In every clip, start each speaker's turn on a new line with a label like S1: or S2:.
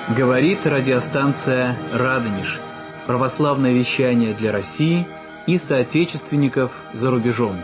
S1: Говорит радиостанция «Радонеж». Православное вещание для России и соотечественников за рубежом.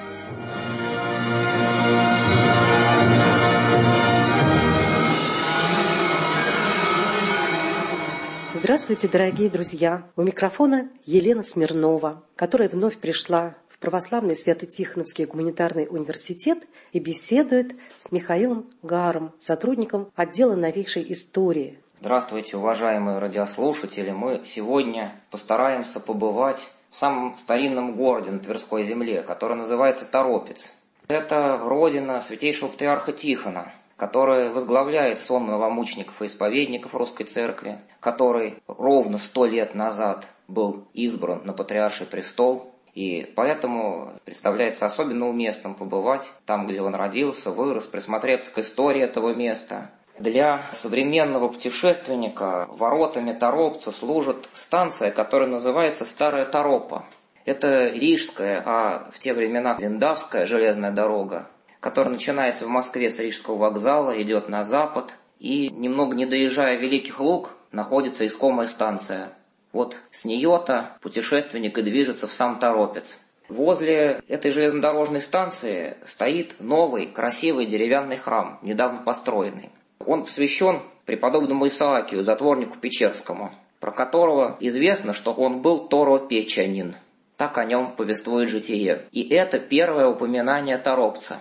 S2: Здравствуйте, дорогие друзья! У микрофона Елена Смирнова, которая вновь пришла в Православный Свято-Тихоновский гуманитарный университет и беседует с Михаилом Гаром, сотрудником отдела новейшей истории.
S3: Здравствуйте, уважаемые радиослушатели! Мы сегодня постараемся побывать в самом старинном городе на Тверской земле, который называется Торопец. Это родина святейшего патриарха Тихона, который возглавляет сон новомучеников и исповедников Русской Церкви, который ровно 100 лет назад был избран на патриарший престол, и поэтому представляется особенно уместным побывать там, где он родился, вырос, присмотреться к истории этого места. Для современного путешественника воротами Торопца служит станция, которая называется Старая Торопа. Это рижская, а в те времена Виндавская железная дорога, которая начинается в Москве с Рижского вокзала, идет на запад, и, немного не доезжая Великих Луг, находится искомая станция. Вот с нее-то путешественник и движется в сам Торопец. Возле этой железнодорожной станции стоит новый, красивый деревянный храм, недавно построенный. Он посвящен преподобному Исаакию, затворнику Печерскому, про которого известно, что он был торопечанин. Так о нем повествует житие. И это первое упоминание Торопца,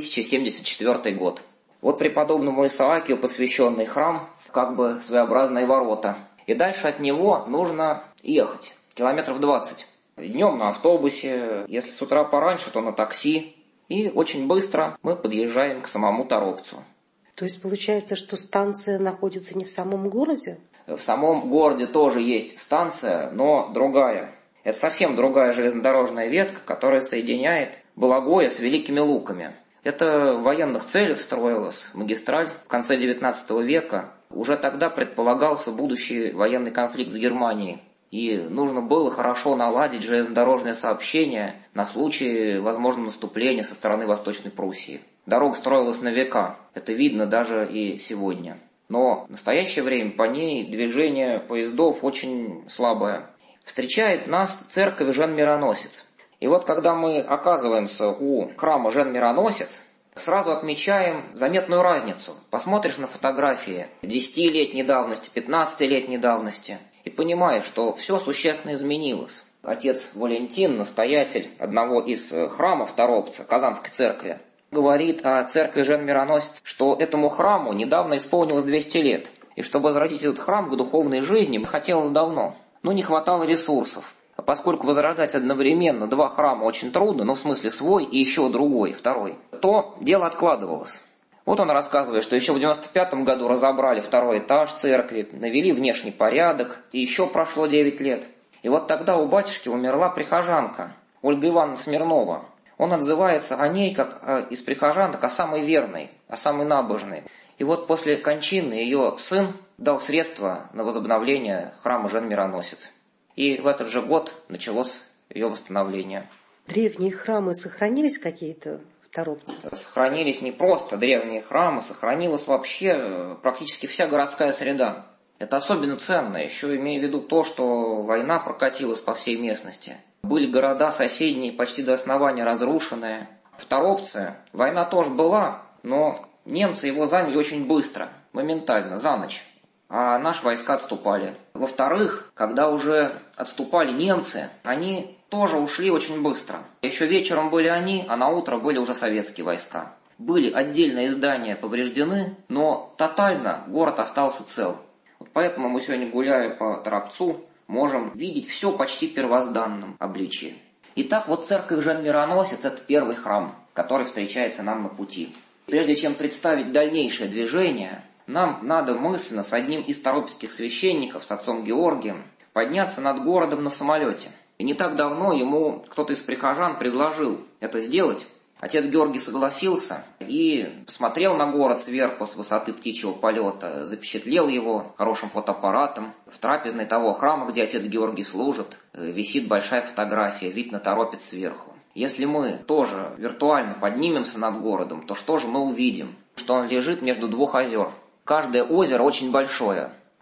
S3: 1074 год. Вот преподобному Исаакию посвященный храм, как бы своеобразные ворота. И дальше от него нужно ехать, километров 20. Днем на автобусе, если с утра пораньше, то на такси. И очень быстро мы подъезжаем к самому Торопцу.
S2: То есть получается, что станция находится не в самом городе?
S3: В самом городе тоже есть станция, но другая. Это совсем другая железнодорожная ветка, которая соединяет Балагое с Великими Луками. Это в военных целях строилась магистраль в конце XIX века. Уже тогда предполагался будущий военный конфликт с Германией. И нужно было хорошо наладить железнодорожное сообщение на случай возможного наступления со стороны Восточной Пруссии. Дорога строилась на века, это видно даже и сегодня. Но в настоящее время по ней движение поездов очень слабое. Встречает нас церковь Жен-Мироносец. И вот когда мы оказываемся у храма Жен-Мироносец, сразу отмечаем заметную разницу. Посмотришь на фотографии 10-летней давности, 15-летней давности, и понимаешь, что все существенно изменилось. Отец Валентин, настоятель одного из храмов Торопца, Казанской церкви, говорит о церкви Жен-Мироносец, что этому храму недавно исполнилось 200 лет. И чтобы возродить этот храм к духовной жизни хотелось давно, но не хватало ресурсов. А поскольку возрождать одновременно два храма очень трудно, в смысле свой и еще другой, второй, то дело откладывалось. Вот он рассказывает, что еще в 95 году разобрали второй этаж церкви, навели внешний порядок, и еще прошло 9 лет. И вот тогда у батюшки умерла прихожанка, Ольга Ивановна Смирнова. Он отзывается о ней как из прихожанок, о самой верной, о самой набожной. И вот после кончины ее сын дал средства на возобновление храма Жен-Мироносец. И в этот же год началось ее восстановление.
S2: Древние храмы сохранились какие-то в Торопце?
S3: Сохранились не просто древние храмы, сохранилась вообще практически вся городская среда. Это особенно ценно, еще имея в виду то, что война прокатилась по всей местности. Были города соседние, почти до основания разрушенные. В Торопце война тоже была, но немцы его заняли очень быстро, моментально, за ночь. А наши войска отступали. Во-вторых, когда уже отступали немцы, они тоже ушли очень быстро. Еще вечером были они, а на утро были уже советские войска. Были отдельные здания повреждены, но тотально город остался цел. Вот поэтому мы сегодня, гуляя по Торопцу, можем видеть все почти в первозданном обличии. Итак, вот церковь Жен-Мироносец – это первый храм, который встречается нам на пути. Прежде чем представить дальнейшее движение, нам надо мысленно с одним из торопецких священников, с отцом Георгием, подняться над городом на самолете. И не так давно ему кто-то из прихожан предложил это сделать. Отец Георгий согласился и посмотрел на город сверху с высоты птичьего полета, запечатлел его хорошим фотоаппаратом. В трапезной того храма, где отец Георгий служит, висит большая фотография, вид на Торопец сверху. Если мы тоже виртуально поднимемся над городом, то что же мы увидим? Что он лежит между двух озер. Каждое озеро очень большое.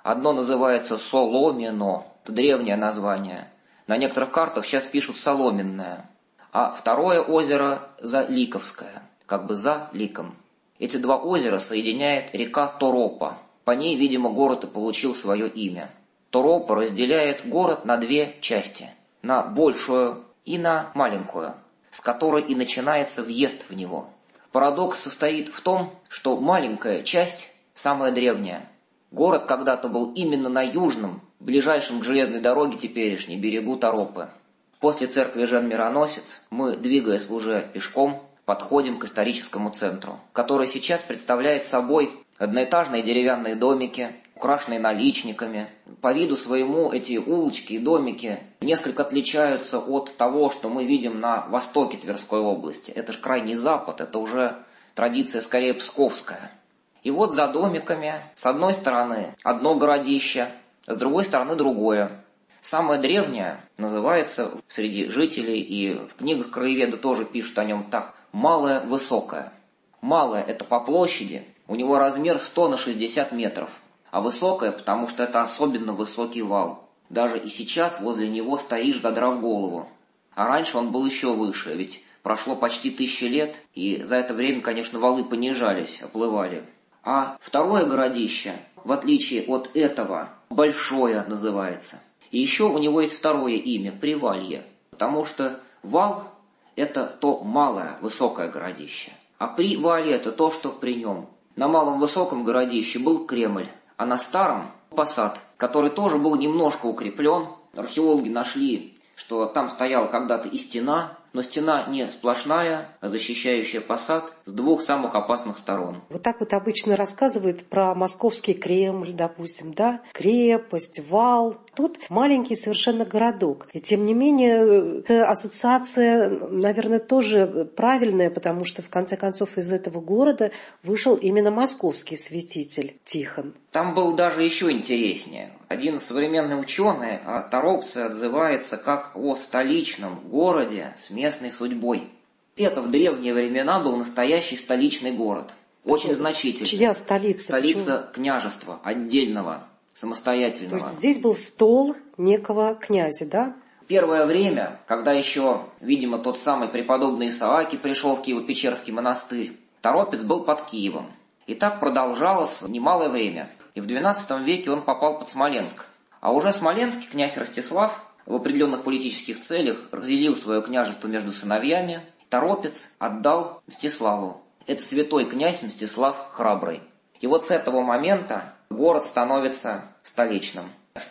S3: Одно называется Соломино, это древнее название. На некоторых картах сейчас пишут Соломенное. А второе озеро Заликовское, как бы за ликом. Эти два озера соединяет река Торопа. По ней, видимо, город и получил свое имя. Торопа разделяет город на две части. На большую и на маленькую, с которой и начинается въезд в него. Парадокс состоит в том, что маленькая часть самая древняя. Город когда-то был именно на южном, ближайшем к железной дороге теперешней, берегу Торопы. После церкви Жен-Мироносец мы, двигаясь уже пешком, подходим к историческому центру, который сейчас представляет собой одноэтажные деревянные домики, украшенные наличниками. По виду своему эти улочки и домики несколько отличаются от того, что мы видим на востоке Тверской области. Это же крайний запад, это уже традиция скорее псковская. И вот за домиками с одной стороны одно городище, с другой стороны другое. Самое древнее называется среди жителей, и в книгах краеведа тоже пишут о нем так, Малое Высокое. Малое – это по площади, у него размер 100 на 60 метров, а высокое, потому что это особенно высокий вал. Даже и сейчас возле него стоишь, задрав голову. А раньше он был еще выше, ведь прошло почти 1000 лет, и за это время, конечно, валы понижались, оплывали. А второе городище, в отличие от этого, Большое называется. И еще у него есть второе имя – Привалье, потому что вал – это то малое, высокое городище, а Привалье – это то, что при нем. На малом высоком городище был Кремль, а на старом – посад, который тоже был немножко укреплен. Археологи нашли, что там стояла когда-то и стена, но стена не сплошная, а защищающая посад с двух самых опасных сторон.
S2: Вот так вот обычно рассказывают про московский Кремль, допустим, да, крепость, вал. Тут маленький совершенно городок. И тем не менее, эта ассоциация, наверное, тоже правильная, потому что в конце концов из этого города вышел именно московский святитель Тихон.
S3: Там был даже еще интереснее. Один современный ученый о Торопце отзывается как о столичном городе с местной судьбой. Это в древние времена был настоящий столичный город. Очень значительный.
S2: Чья столица?
S3: Столица
S2: Почему?
S3: княжества, отдельного, самостоятельного.
S2: То есть здесь был стол некого князя, да?
S3: Первое время, когда еще, видимо, тот самый преподобный Исааки пришел в Киево-Печерский монастырь, Торопец был под Киевом. И так продолжалось немалое время. И в XII веке он попал под Смоленск. А уже смоленский князь Ростислав в определенных политических целях разделил свое княжество между сыновьями. Торопец отдал Мстиславу. Это святой князь Мстислав Храбрый. И вот с этого момента город становится столичным. С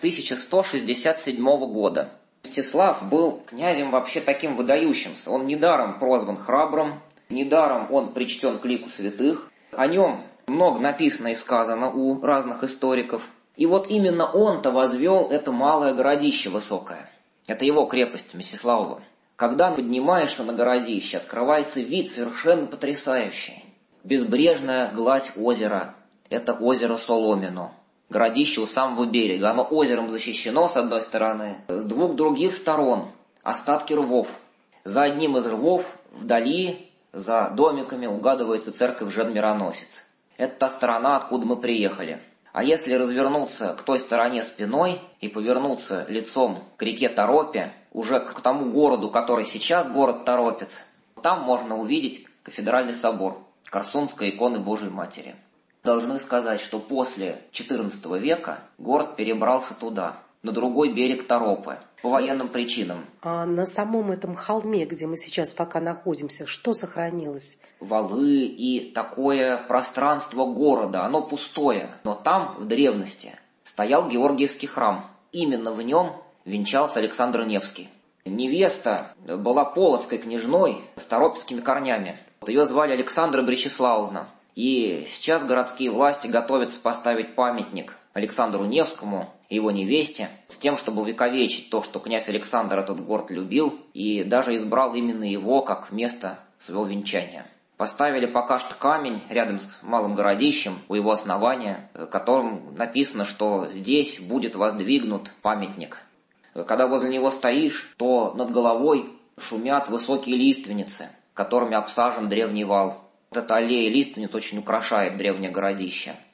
S3: 1167 года. Мстислав был князем вообще таким выдающимся. Он недаром прозван Храбрым, недаром он причтен к лику святых. О нем много написано и сказано у разных историков. И вот именно он-то возвел это малое городище высокое. Это его крепость Мстиславова. Когда поднимаешься на городище, открывается вид совершенно потрясающий. Безбрежная гладь озера. Это озеро Соломино. Городище у самого берега. Оно озером защищено с одной стороны. С двух других сторон остатки рвов. За одним из рвов вдали, за домиками, угадывается церковь Жен-Мироносец. Это та сторона, откуда мы приехали. А если развернуться к той стороне спиной и повернуться лицом к реке Торопе, уже к тому городу, который сейчас город Торопец, там можно увидеть кафедральный собор Корсунской иконы Божией Матери. Должны сказать, что после XIV века город перебрался туда, на другой берег Торопы, по военным причинам.
S2: А на самом этом холме, где мы сейчас пока находимся, что сохранилось?
S3: Валы и такое пространство города, оно пустое. Но там, в древности, стоял Георгиевский храм. Именно в нем венчался Александр Невский. Невеста была полоцкой княжной с торопецкими корнями. Ее звали Александра Бречеславовна. И сейчас городские власти готовятся поставить памятник Александру Невскому и его невесте, с тем, чтобы увековечить то, что князь Александр этот город любил, и даже избрал именно его как место своего венчания. Поставили пока что камень рядом с малым городищем у его основания, в котором написано, что здесь будет воздвигнут памятник. Когда возле него стоишь, то над головой шумят высокие лиственницы, которыми обсажен древний вал. Вот эта аллея лиственниц очень украшает древнее городище.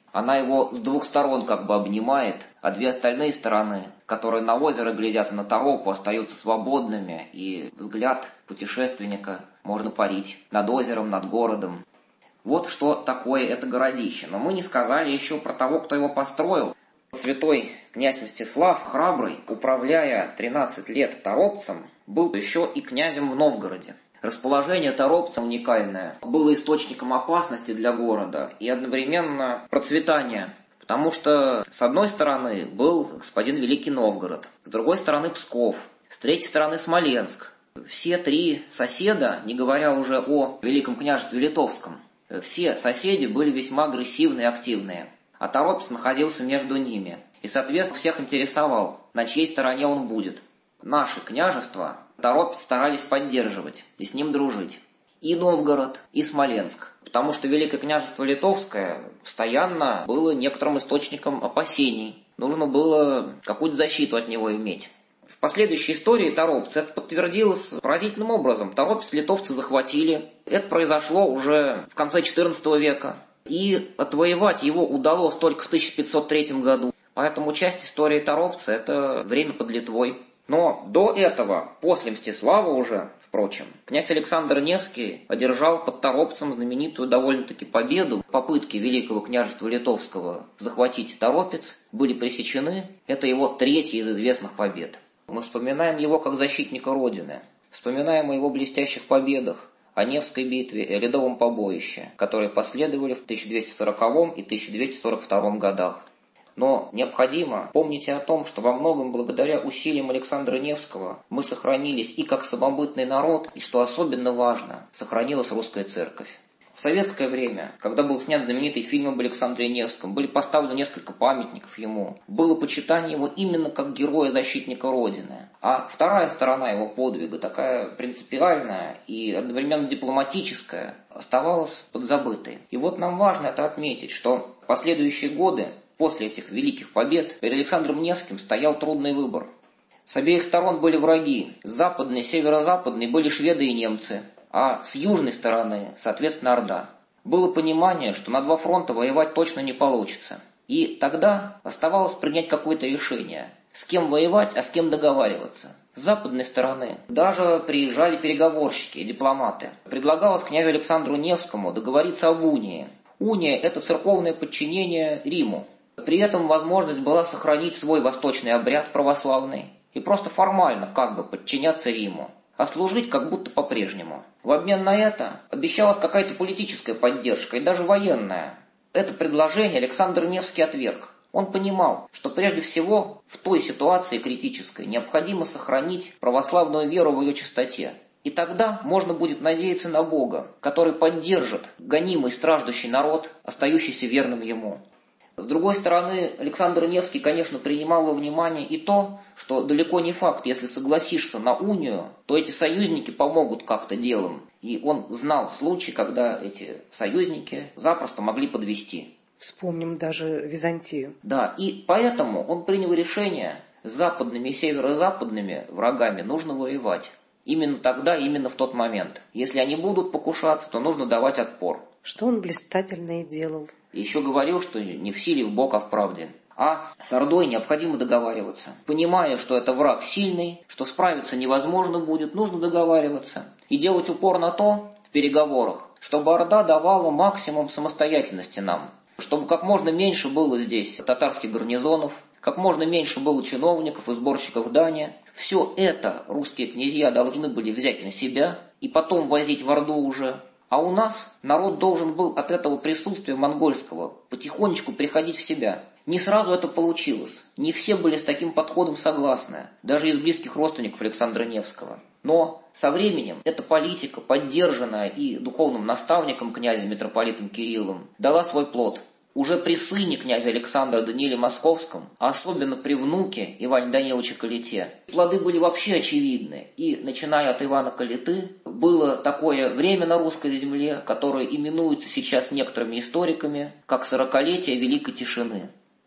S3: Она его с двух сторон как бы обнимает, а две остальные стороны, которые на озеро глядят и на торопу, остаются свободными, и взгляд путешественника можно парить над озером, над городом. Вот что такое это городище. Но мы не сказали еще про того, кто его построил. Святой князь Мстислав Храбрый, управляя 13 лет Торопцем, был еще и князем в Новгороде. Расположение Торопца уникальное, было источником опасности для города и одновременно процветания. Потому что с одной стороны был господин Великий Новгород, с другой стороны Псков, с третьей стороны Смоленск. Все три соседа, не говоря уже о Великом княжестве Литовском, все соседи были весьма агрессивные и активные. А Торопец находился между ними. И, соответственно, всех интересовал, на чьей стороне он будет. Наши княжества Торопец старались поддерживать и с ним дружить. И Новгород, и Смоленск. Потому что Великое княжество Литовское постоянно было некоторым источником опасений. Нужно было какую-то защиту от него иметь. В последующей истории Торопца это подтвердилось поразительным образом. Торопец литовцы захватили. Это произошло уже в конце XIV века. И отвоевать его удалось только в 1503 году. Поэтому часть истории Торопца – это время под Литвой. Но до этого, после Мстислава уже, впрочем, князь Александр Невский одержал под Торопцем знаменитую довольно-таки победу. Попытки Великого княжества Литовского захватить Торопец были пресечены. Это его третья из известных побед. Мы вспоминаем его как защитника Родины. Вспоминаем о его блестящих победах, о Невской битве и о Ледовом побоище, которые последовали в 1240 и 1242 годах. Но необходимо помнить о том, что во многом благодаря усилиям Александра Невского мы сохранились и как самобытный народ, и, что особенно важно, сохранилась русская церковь. В советское время, когда был снят знаменитый фильм об Александре Невском, были поставлены несколько памятников ему. Было почитание его именно как героя-защитника Родины. А вторая сторона его подвига, такая принципиальная и одновременно дипломатическая, оставалась подзабытой. И вот нам важно это отметить, что в последующие годы, после этих великих побед, перед Александром Невским стоял трудный выбор. С обеих сторон были враги. С западной, северо-западной были шведы и немцы. А с южной стороны, соответственно, Орда. Было понимание, что на два фронта воевать точно не получится. И тогда оставалось принять какое-то решение. С кем воевать, а с кем договариваться. С западной стороны даже приезжали переговорщики, дипломаты. Предлагалось князю Александру Невскому договориться об унии. Уния – это церковное подчинение Риму. При этом возможность была сохранить свой восточный обряд православный и просто формально как бы подчиняться Риму, а служить как будто по-прежнему. В обмен на это обещалась какая-то политическая поддержка и даже военная. Это предложение Александр Невский отверг. Он понимал, что прежде всего в той ситуации критической необходимо сохранить православную веру в ее чистоте. И тогда можно будет надеяться на Бога, который поддержит гонимый страждущий народ, остающийся верным ему. С другой стороны, Александр Невский, конечно, принимал во внимание и то, что далеко не факт, если согласишься на унию, то эти союзники помогут как-то делом. И он знал случаи, когда эти союзники запросто могли подвести.
S2: Вспомним даже Византию.
S3: Да, и поэтому он принял решение, с западными и северо-западными врагами нужно воевать. Именно тогда, именно в тот момент. Если они будут покушаться, то нужно давать отпор.
S2: Что он блистательно и делал.
S3: Еще говорил, что не в силе в Бог, а в правде. А с Ордой необходимо договариваться. Понимая, что это враг сильный, что справиться невозможно будет, нужно договариваться. И делать упор на то в переговорах, чтобы Орда давала максимум самостоятельности нам. Чтобы как можно меньше было здесь татарских гарнизонов, как можно меньше было чиновников и сборщиков дани. Все это русские князья должны были взять на себя и потом возить в Орду уже. А у нас народ должен был от этого присутствия монгольского потихонечку приходить в себя. Не сразу это получилось. Не все были с таким подходом согласны, даже из близких родственников Александра Невского. Но со временем эта политика, поддержанная и духовным наставником князя митрополитом Кириллом, дала свой плод. Уже при сыне князя Александра Данииле Московском, а особенно при внуке Иване Даниловиче Калите, плоды были вообще очевидны. И начиная от Ивана Калиты, было такое время на русской земле, которое именуется сейчас некоторыми историками как 40-летие Великой Тишины.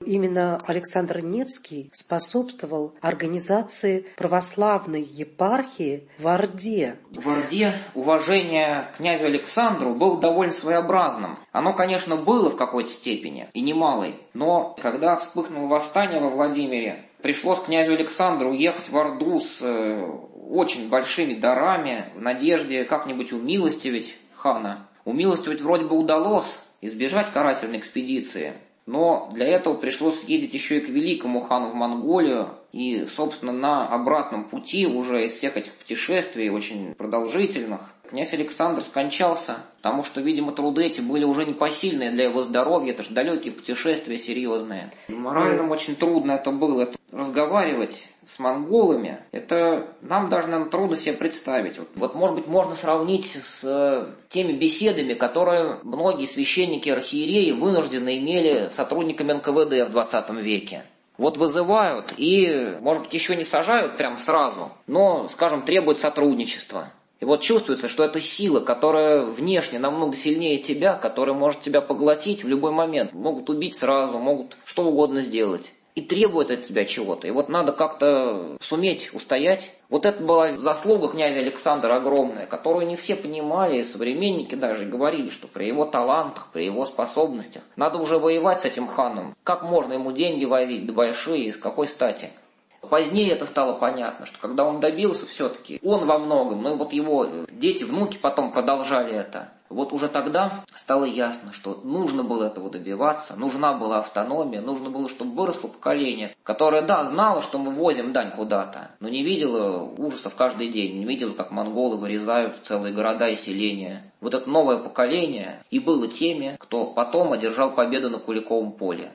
S2: Именно Александр Невский способствовал организации православной епархии в Орде.
S3: В Орде уважение к князю Александру было довольно своеобразным. Оно, конечно, было в какой-то степени, и немалой, но когда вспыхнуло восстание во Владимире, пришлось князю Александру уехать в Орду с очень большими дарами в надежде как-нибудь умилостивить хана. Умилостивить вроде бы удалось, избежать карательной экспедиции. Но для этого пришлось ездить еще и к великому хану в Монголию. И, собственно, на обратном пути уже из всех этих путешествий, очень продолжительных, князь Александр скончался, потому что, видимо, труды эти были уже непосильные для его здоровья. Это же далекие путешествия серьезные. Морально очень трудно это было. Разговаривать с монголами, это нам даже, наверное, трудно себе представить. Вот, может быть, можно сравнить с теми беседами, которые многие священники и архиереи вынуждены имели с сотрудниками НКВД в 20 веке. Вот вызывают и, может быть, еще не сажают прям сразу, но, скажем, требуют сотрудничества. И вот чувствуется, что это сила, которая внешне намного сильнее тебя, которая может тебя поглотить в любой момент. Могут убить сразу, могут что угодно сделать. И требует от тебя чего-то. И вот надо как-то суметь устоять. Вот это была заслуга князя Александра огромная, которую не все понимали, и современники даже говорили, что при его талантах, при его способностях надо уже воевать с этим ханом. Как можно ему деньги возить, да большие, и с какой стати? Позднее это стало понятно, что когда он добился все-таки, он во многом, ну и вот его дети, внуки потом продолжали это. Вот уже тогда стало ясно, что нужно было этого добиваться, нужна была автономия, нужно было, чтобы выросло поколение, которое, да, знало, что мы возим дань куда-то, но не видело ужасов каждый день, не видело, как монголы вырезают целые города и селения. Вот это новое поколение и было теми, кто потом одержал победу на Куликовом поле.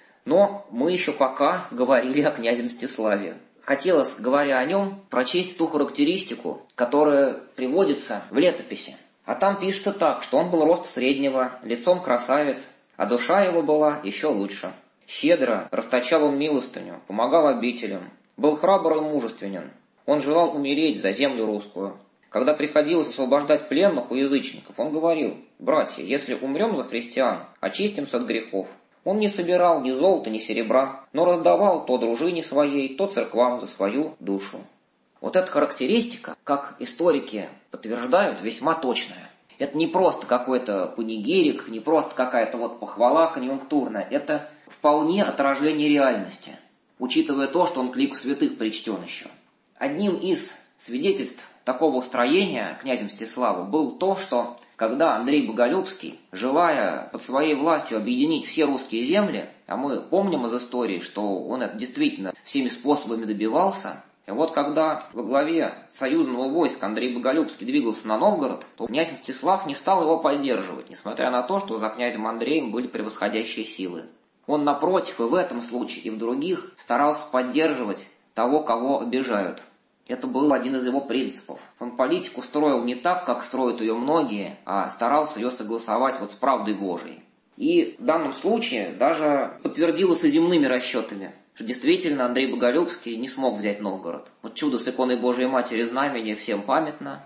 S3: Но мы еще пока говорили о князе Мстиславе. Хотелось, говоря о нем, прочесть ту характеристику, которая приводится в летописи. А там пишется так, что он был роста среднего, лицом красавец, а душа его была еще лучше. Щедро расточал он милостыню, помогал обителям, был храбр и мужественен. Он желал умереть за землю русскую. Когда приходилось освобождать пленных у язычников, он говорил: «Братья, если умрем за христиан, очистимся от грехов». Он не собирал ни золота, ни серебра, но раздавал то дружине своей, то церквам за свою душу. Вот эта характеристика, как историки подтверждают, весьма точная. Это не просто какой-то панигирик, не просто какая-то вот похвала конъюнктурная, это вполне отражение реальности, учитывая то, что он к лику святых причтен еще. Одним из свидетельств такого устроения князя Мстислава было то, что когда Андрей Боголюбский, желая под своей властью объединить все русские земли, а мы помним из истории, что он это действительно всеми способами добивался, и вот когда во главе союзного войска Андрей Боголюбский двигался на Новгород, то князь Мстислав не стал его поддерживать, несмотря на то, что за князем Андреем были превосходящие силы. Он, напротив, и в этом случае, и в других старался поддерживать того, кого обижают. Это был один из его принципов. Он политику строил не так, как строят ее многие, а старался ее согласовать вот с правдой Божией. И в данном случае даже подтвердилось и земными расчетами, что действительно Андрей Боголюбский не смог взять Новгород. Вот чудо с иконой Божией Матери Знамени всем памятно.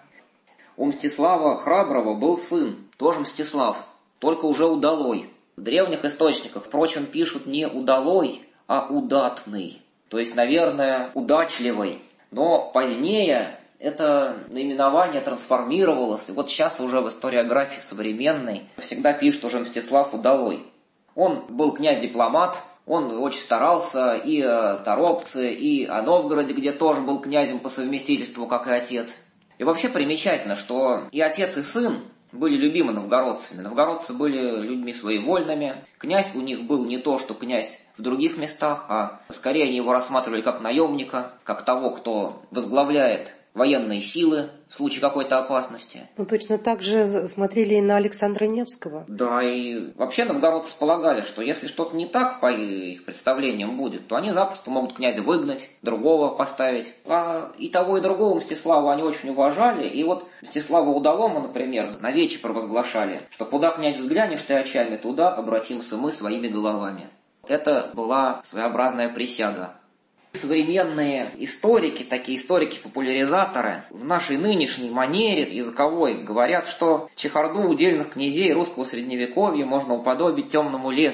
S3: У Мстислава Храброго был сын, тоже Мстислав, только уже удалой. В древних источниках, впрочем, пишут не удалой, а удатный, то есть, наверное, удачливый. Но позднее это наименование трансформировалось, и вот сейчас уже в историографии современной всегда пишут уже Мстислав Удалой. Он был князь-дипломат, он очень старался и о Торопце, и о Новгороде, где тоже был князем по совместительству, как и отец. И вообще примечательно, что и отец, и сын были любимы новгородцами. Новгородцы были людьми своевольными. Князь у них был не то, что князь в других местах, а скорее они его рассматривали как наемника, как того, кто возглавляет военные силы в случае какой-то опасности.
S2: Ну, точно так же смотрели и на Александра Невского.
S3: Да, и вообще новгородцы полагали, что если что-то не так по их представлениям будет, то они запросто могут князя выгнать, другого поставить. А и того, и другого Мстислава они очень уважали. И вот Мстислава Удалому, например, на вече провозглашали, что куда, князь, взглянешь ты очами, туда обратимся мы своими головами. Это была своеобразная присяга. Современные историки, такие историки-популяризаторы, в нашей нынешней манере языковой говорят, что чехарду удельных князей русского средневековья можно уподобить темному лесу.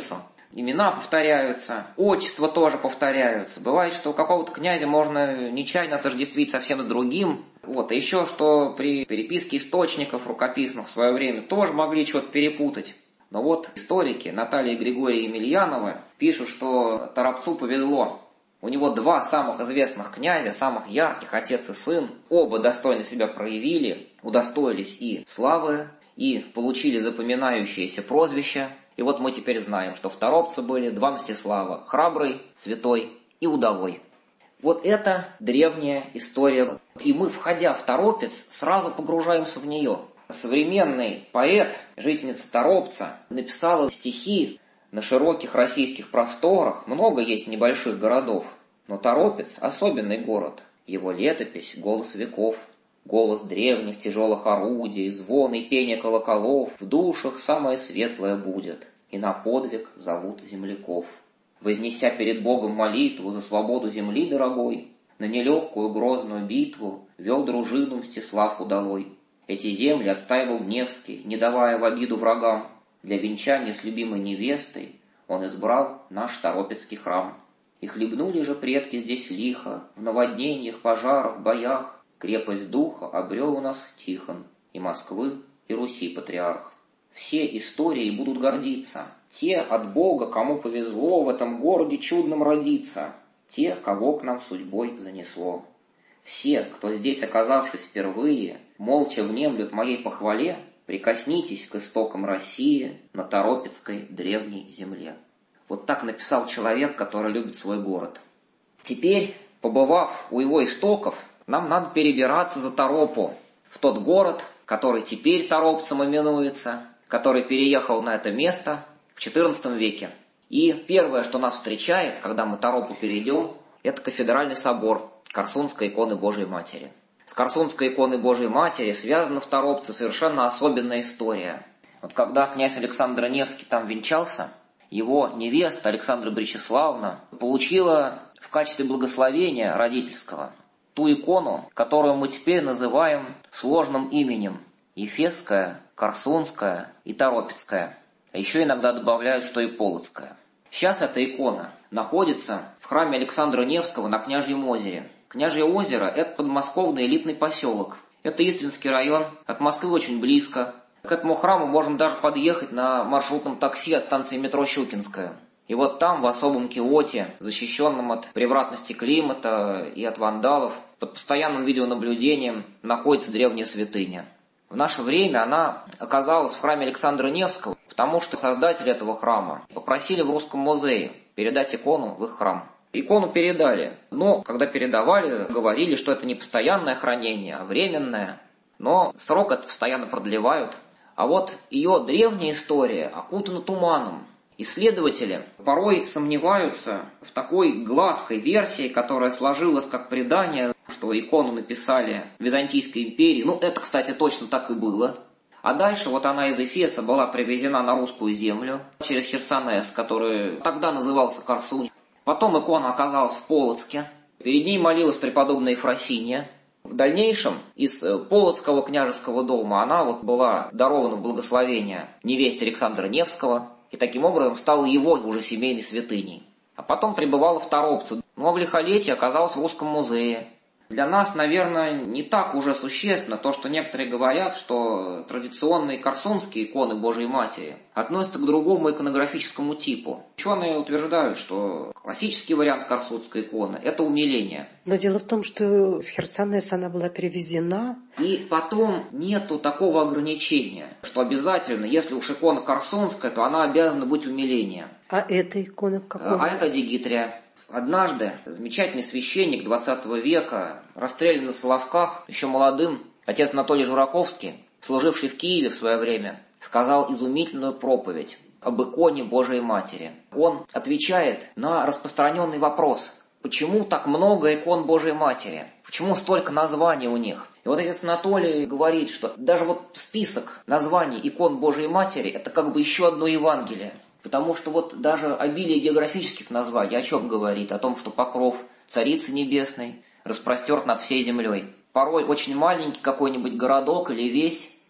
S3: имена повторяются, отчества тоже повторяются. Бывает, что у какого-то князя можно нечаянно отождествить совсем с другим. Вот. А еще, что при переписке источников рукописных в свое время тоже могли что-то перепутать. Но вот историки Наталья и Григорий Емельяновы пишут, что Торопцу повезло. У него два самых известных князя, самых ярких, отец и сын. Оба достойно себя проявили, удостоились и славы, и получили запоминающееся прозвища. И вот мы теперь знаем, что в Торопце были два Мстислава: Храбрый, Святой и Удалой. Вот это древняя история. И мы, входя в Торопец, сразу погружаемся в нее. Современный поэт, жительница Торопца, написала стихи на широких российских просторах. Много есть небольших городов, но Торопец – особенный город. Его летопись – голос веков, голос древних тяжелых орудий, звон и пение колоколов. В душах самое светлое будет, и на подвиг зовут земляков. Вознеся перед Богом молитву за свободу земли дорогой, на нелегкую грозную битву вел дружину Мстислав Удалой. Эти земли отстаивал Невский, не давая в обиду врагам. Для венчания с любимой невестой он избрал наш Торопецкий храм. И хлебнули же предки здесь лихо, в наводнениях, пожарах, боях. Крепость духа обрел у нас Тихон, и Москвы, и Руси патриарх. Все истории будут гордиться. Те от Бога, кому повезло в этом городе чудном родиться. Те, кого к нам судьбой занесло. Все, кто здесь, оказавшись впервые, молча внемлют моей похвале, прикоснитесь к истокам России на Торопецкой древней земле. Вот так написал человек, который любит свой город. Теперь, побывав у его истоков, нам надо перебираться за Торопу, в тот город, который теперь Торопцем именуется, который переехал на это место в XIV веке. И первое, что нас встречает, когда мы Торопу перейдем, это кафедральный собор Корсунской иконы Божией Матери. С Корсунской иконой Божией Матери связана в Торопце совершенно особенная история. Вот когда князь Александр Невский там венчался, его невеста Александра Бречеславна получила в качестве благословения родительского ту икону, которую мы теперь называем сложным именем – Ефесская, Корсунская и Торопецкая. А еще иногда добавляют, что и Полоцкая. Сейчас эта икона находится в храме Александра Невского на Княжьем озере. Княжье озеро – это подмосковный элитный поселок. Это Иствинский район, от Москвы очень близко. К этому храму можно даже подъехать на маршрутном такси от станции метро Щукинская. И вот там, в особом киоте, защищенном от превратности климата и от вандалов, под постоянным видеонаблюдением находится древняя святыня. В наше время она оказалась в храме Александра Невского, потому что создатели этого храма попросили в Русском музее передать икону в их храм. Икону передали, но когда передавали, говорили, что это не постоянное хранение, а временное. Но срок это постоянно продлевают. А вот ее древняя история окутана туманом. Исследователи порой сомневаются в такой гладкой версии, которая сложилась как предание, что икону написали в Византийской империи. Ну, это, кстати, точно так и было. А дальше вот она из Эфеса была привезена на русскую землю через Херсонес, который тогда назывался Корсунь. Потом икона оказалась в Полоцке. Перед ней молилась преподобная Ефросинья. В дальнейшем из Полоцкого княжеского дома она вот была дарована в благословение невесте Александра Невского, и таким образом стала его уже семейной святыней. А потом пребывала в Торопце, ну а в лихолетии оказалась в Русском музее. Для нас, наверное, не так уже существенно то, что некоторые говорят, что традиционные корсунские иконы Божией Матери относятся к другому иконографическому типу. Ученые утверждают, что классический вариант корсунской иконы – это умиление.
S2: Но дело в том, что в Херсонес она была перевезена.
S3: И потом нету такого ограничения, что обязательно, если уж икона корсунская, то она обязана быть умилением.
S2: А эта икона какой?
S3: А это Дигитрия. Однажды замечательный священник 20 века, расстрелянный на Соловках, еще молодым, отец Анатолий Жураковский, служивший в Киеве в свое время, сказал изумительную проповедь об иконе Божией Матери. Он отвечает на распространенный вопрос, почему так много икон Божией Матери, почему столько названий у них. И вот отец Анатолий говорит, что даже вот список названий икон Божией Матери – это как бы еще одно Евангелие. Потому что вот даже обилие географических названий о чем говорит? О том, что покров Царицы Небесной распростерт над всей землей. Порой очень маленький какой-нибудь городок или весь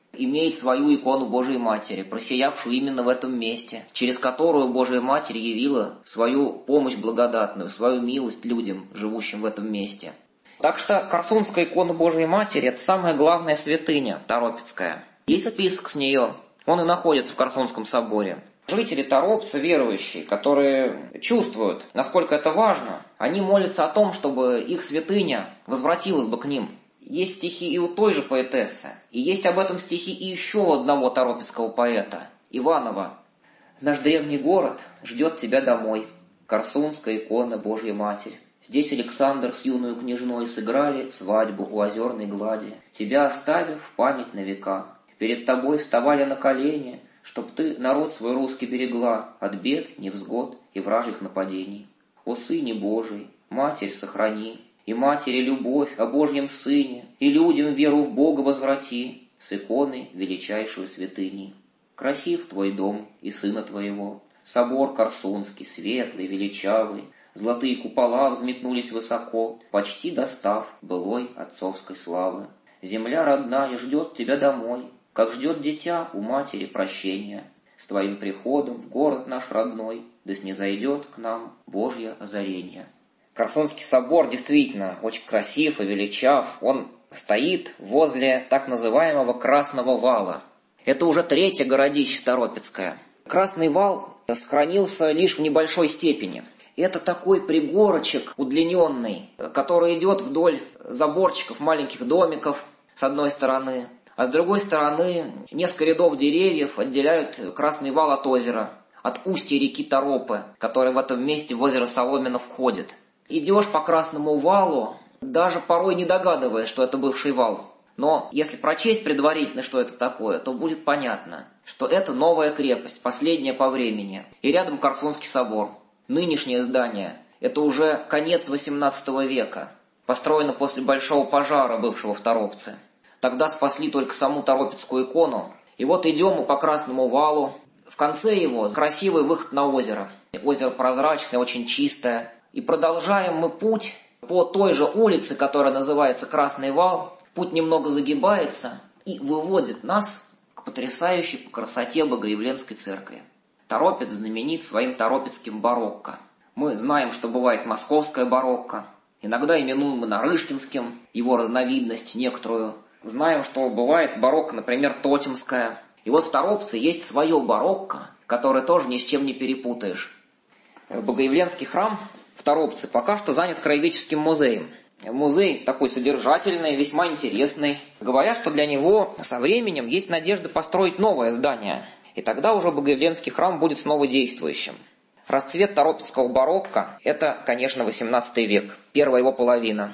S3: имеет свою икону Божией Матери, просиявшую именно в этом месте, через которую Божия Матерь явила свою помощь благодатную, свою милость людям, живущим в этом месте. Так что Корсунская икона Божией Матери – это самая главная святыня Торопецкая. Есть список с нее, он и находится в Корсунском соборе. Жители Торопца, верующие, которые чувствуют, насколько это важно, они молятся о том, чтобы их святыня возвратилась бы к ним. Есть стихи и у той же поэтессы, и есть об этом стихи и еще у одного торопецкого поэта, Иванова. «Наш древний город ждет тебя домой, Корсунская икона Божья Матерь. Здесь Александр с юную княжной сыграли свадьбу у озерной глади. Тебя оставив в память на века, перед тобой вставали на колени, чтоб ты народ свой русский берегла от бед, невзгод и вражьих нападений. О Сыне Божий, Матерь сохрани, и матери любовь о Божьем Сыне, и людям веру в Бога возврати, с иконой величайшую святыни. Красив твой дом и сына твоего, собор Корсунский, светлый, величавый, золотые купола взметнулись высоко, почти достав былой отцовской славы. Земля родная ждет тебя домой, как ждет дитя у матери прощения. С твоим приходом в город наш родной, да снизойдет к нам Божье озарение». Корсунский собор действительно очень красив и величав. Он стоит возле так называемого Красного вала. Это уже третье городище Торопецкое. Красный вал сохранился лишь в небольшой степени. Это такой пригорочек удлиненный, который идет вдоль заборчиков маленьких домиков с одной стороны, а с другой стороны несколько рядов деревьев отделяют Красный вал от озера, от устья реки Торопы, которая в этом месте в озеро Соломино входит. Идешь по Красному валу, даже порой не догадываясь, что это бывший вал. Но если прочесть предварительно, что это такое, то будет понятно, что это новая крепость, последняя по времени. И рядом Корсунский собор. Нынешнее здание – это уже конец XVIII века. Построено после большого пожара, бывшего в Торопце. Тогда спасли только саму Торопецкую икону. И вот идем мы по Красному валу. В конце его красивый выход на озеро. Озеро прозрачное, очень чистое. И продолжаем мы путь по той же улице, которая называется Красный вал. Путь немного загибается и выводит нас к потрясающей по красоте Богоявленской церкви. Торопец знаменит своим торопецким барокко. Мы знаем, что бывает московское барокко. Иногда именуем мы нарышкинским, его разновидность некоторую. Знаем, что бывает барокко, например, тотемское. И вот в Торопце есть свое барокко, которое тоже ни с чем не перепутаешь. Богоявленский храм в Торопце пока что занят краеведческим музеем. Музей такой содержательный, весьма интересный. Говорят, что для него со временем есть надежда построить новое здание. И тогда уже Богоявленский храм будет снова действующим. Расцвет торопецкого барокко – это, конечно, XVIII век, первая его половина.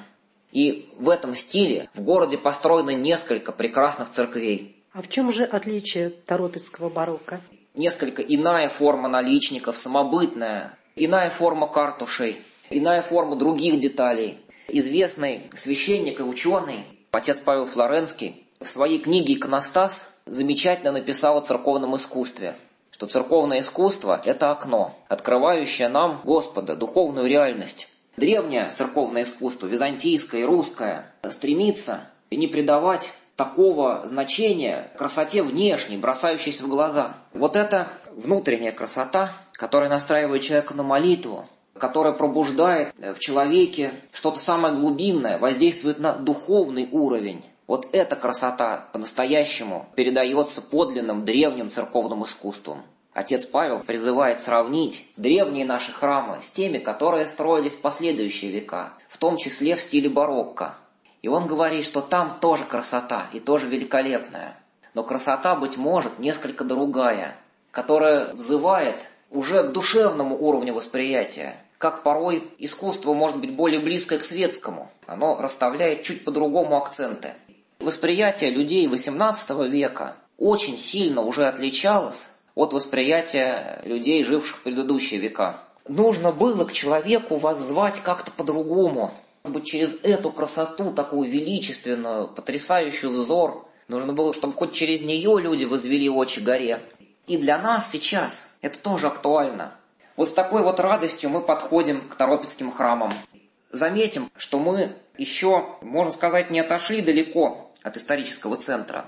S3: И в этом стиле в городе построено несколько прекрасных церквей.
S2: А в чем же отличие торопецкого барокко?
S3: Несколько иная форма наличников, самобытная, иная форма картушей, иная форма других деталей. Известный священник и ученый, отец Павел Флоренский, в своей книге «Иконостас» замечательно написал о церковном искусстве, что церковное искусство – это окно, открывающее нам Господа, духовную реальность. Древнее церковное искусство, византийское и русское, стремится не придавать такого значения красоте внешней, бросающейся в глаза. Вот это внутренняя красота, которая настраивает человека на молитву, которая пробуждает в человеке что-то самое глубинное, воздействует на духовный уровень. Вот эта красота по-настоящему передается подлинным древним церковным искусством. Отец Павел призывает сравнить древние наши храмы с теми, которые строились в последующие века, в том числе в стиле барокко. И он говорит, что там тоже красота и тоже великолепная. Но красота, быть может, несколько другая, которая взывает уже к душевному уровню восприятия. Как порой искусство может быть более близкое к светскому. Оно расставляет чуть по-другому акценты. Восприятие людей XVIII века очень сильно уже отличалось от восприятия людей, живших в предыдущие века. Нужно было к человеку воззвать как-то по-другому. Может быть, через эту красоту, такую величественную, потрясающий взор, нужно было, чтобы хоть через нее люди возвели очи горе. И для нас сейчас это тоже актуально. Вот с такой вот радостью мы подходим к торопецким храмам. Заметим, что мы еще, можно сказать, не отошли далеко от исторического центра.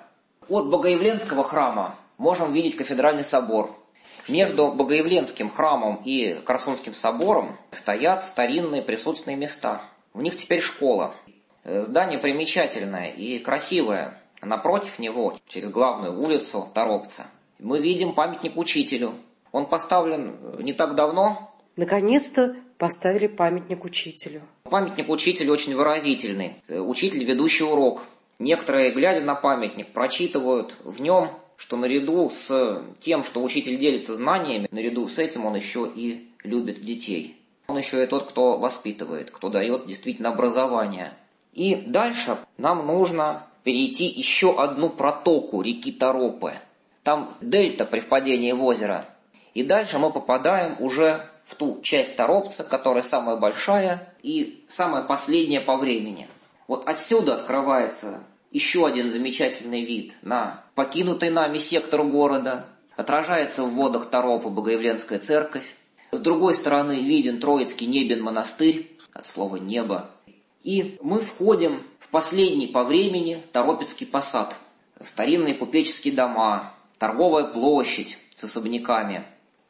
S3: от Богоявленского храма можем видеть кафедральный собор. Между Богоявленским храмом и Корсунским собором стоят старинные присутственные места. В них теперь школа. Здание примечательное и красивое. Напротив него, через главную улицу Торопца, мы видим памятник учителю. Он поставлен не так давно.
S2: Наконец-то поставили памятник учителю.
S3: Памятник учителю очень выразительный. Учитель, ведущий урок. Некоторые, глядя на памятник, прочитывают в нем, что наряду с тем, что учитель делится знаниями, наряду с этим он еще и любит детей. Он еще и тот, кто воспитывает, кто дает действительно образование. И дальше нам нужно перейти еще одну протоку реки Торопы. Там дельта при впадении в озеро. И дальше мы попадаем уже в ту часть Торопца, которая самая большая и самая последняя по времени. Вот отсюда открывается еще один замечательный вид на покинутый нами сектор города. Отражается в водах Торопы Богоявленская церковь. С другой стороны виден Троицкий Небен монастырь, от слова «небо». И мы входим в последний по времени Торопецкий посад. Старинные купеческие дома, торговая площадь с особняками.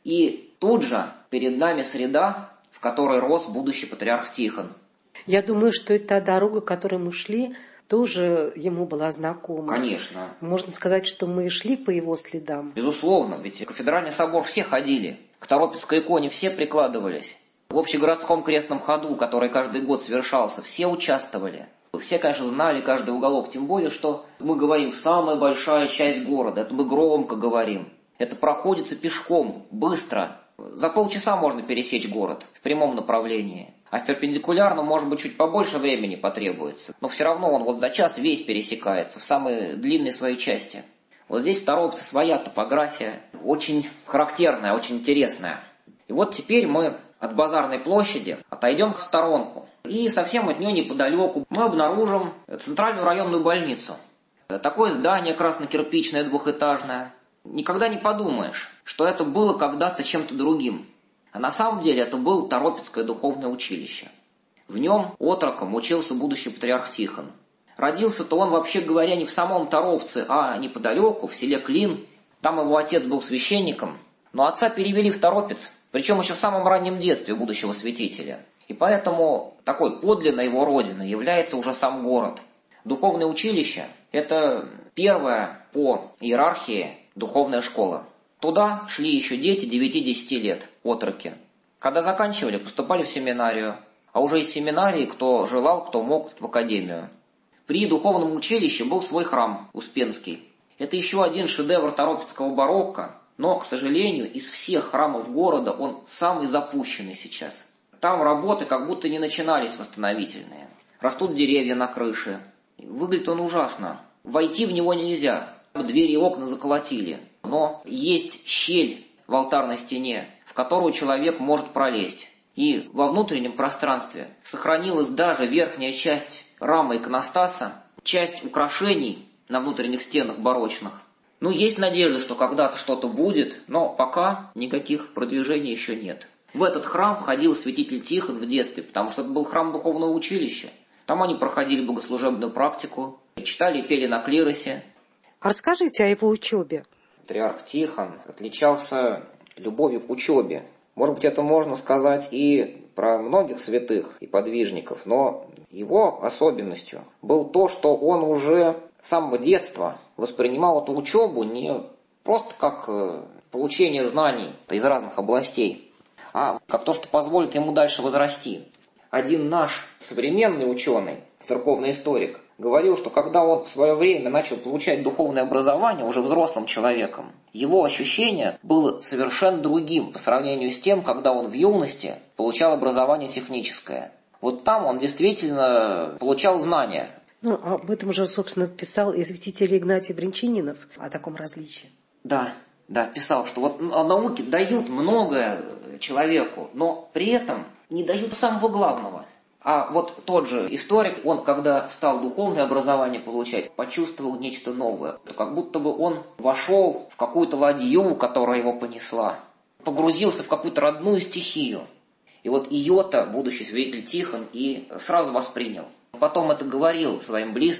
S3: И тут же перед нами среда, в которой рос будущий патриарх Тихон.
S2: Я думаю, что это та дорога, которой мы шли, тоже ему была знакома.
S3: Конечно.
S2: Можно сказать, что мы и шли по его следам.
S3: Безусловно, ведь в кафедральный собор все ходили. К Торопецкой иконе все прикладывались. В общегородском крестном ходу, который каждый год совершался, все участвовали. Все, конечно, знали каждый уголок, тем более, что мы говорим «самая большая часть города». Это мы громко говорим. Это проходится пешком, быстро. За полчаса можно пересечь город в прямом направлении. А в перпендикулярном, может быть, чуть побольше времени потребуется. Но все равно он вот за час весь пересекается в самой длинной своей части. Вот здесь в Торопце своя топография, очень характерная, очень интересная. И вот теперь мы от Базарной площади отойдем в сторонку. И совсем от нее неподалеку мы обнаружим центральную районную больницу. Такое здание красно-кирпичное, двухэтажное. Никогда не подумаешь, что это было когда-то чем-то другим. А на самом деле это было Торопецкое духовное училище. В нем отроком учился будущий патриарх Тихон. Родился-то он, вообще говоря, не в самом Торопце, а неподалеку, в селе Клин. Там его отец был священником. Но отца перевели в Торопец, причем еще в самом раннем детстве будущего святителя. И поэтому такой подлинной его родиной является уже сам город. Духовное училище – это первая по иерархии духовная школа. Туда шли еще дети 9-10 лет, отроки. Когда заканчивали, поступали в семинарию. А уже из семинарии, кто желал, кто мог, в академию. При духовном училище был свой храм, Успенский. Это еще один шедевр торопецкого барокко, но, к сожалению, из всех храмов города он самый запущенный сейчас. Там работы как будто не начинались восстановительные. Растут деревья на крыше. Выглядит он ужасно. Войти в него нельзя. Двери и окна заколотили. Но есть щель в алтарной стене, в которую человек может пролезть. И во внутреннем пространстве сохранилась даже верхняя часть рамы иконостаса, часть украшений на внутренних стенах барочных. Ну, есть надежда, что когда-то что-то будет, но пока никаких продвижений еще нет. В этот храм ходил святитель Тихон в детстве, потому что это был храм духовного училища. Там они проходили богослужебную практику, читали и пели на клиросе.
S2: Расскажите о его учебе.
S3: Патриарх Тихон отличался любовью к учебе. Может быть, это можно сказать и про многих святых и подвижников, но его особенностью было то, что он уже с самого детства воспринимал эту учебу не просто как получение знаний из разных областей, а как то, что позволит ему дальше возрасти. Один наш современный ученый, церковный историк, говорил, что когда он в свое время начал получать духовное образование уже взрослым человеком, его ощущение было совершенно другим по сравнению с тем, когда он в юности получал образование техническое. Вот там он действительно получал знания.
S2: Ну, об этом же, собственно, писал и святитель Игнатий Бринчанинов, о таком различии.
S3: Да, писал, что вот науки дают многое человеку, но при этом не дают самого главного. А вот тот же историк, он, когда стал духовное образование получать, почувствовал нечто новое. Как будто бы он вошел в какую-то ладью, которая его понесла. Погрузился в какую-то родную стихию. И вот ее-то будущий святитель Тихон и сразу воспринял. Потом это говорил своим близким,